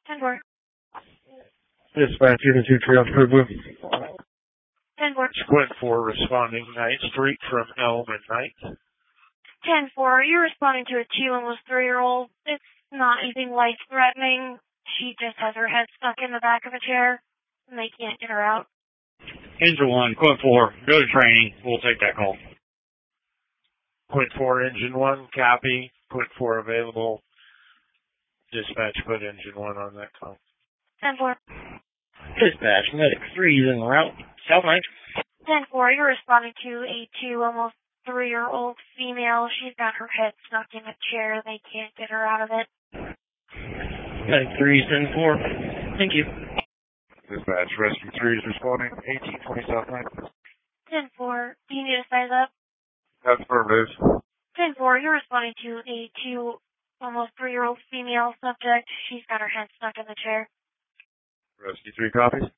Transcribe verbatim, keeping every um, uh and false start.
ten four. Dispatch, you can two three on Code Blue. ten four. Squint four responding Ninth Street from Elm and Ninth. ten four, you're responding to a two almost three-year-old. It's not anything life-threatening. She just has her head stuck in the back of a chair, and they can't get her out. Engine one, Quint four, go to training. We'll take that call. Quint four, Engine one, copy. Quint four available. Dispatch, put Engine one on that call. ten four. Dispatch, Medic three is en route. South ninth. ten four, you're responding to a two almost three-year-old female. She's got her head stuck in a chair. They can't get her out of it. Medic three is ten four. Thank you. Dispatch, Rescue three is responding, eighteen twenty South ninth. ten four, do you need to size up? That's affirmative. ten four, you're responding to a two almost three-year-old female subject. She's got her head stuck in the chair. Rescue three copies.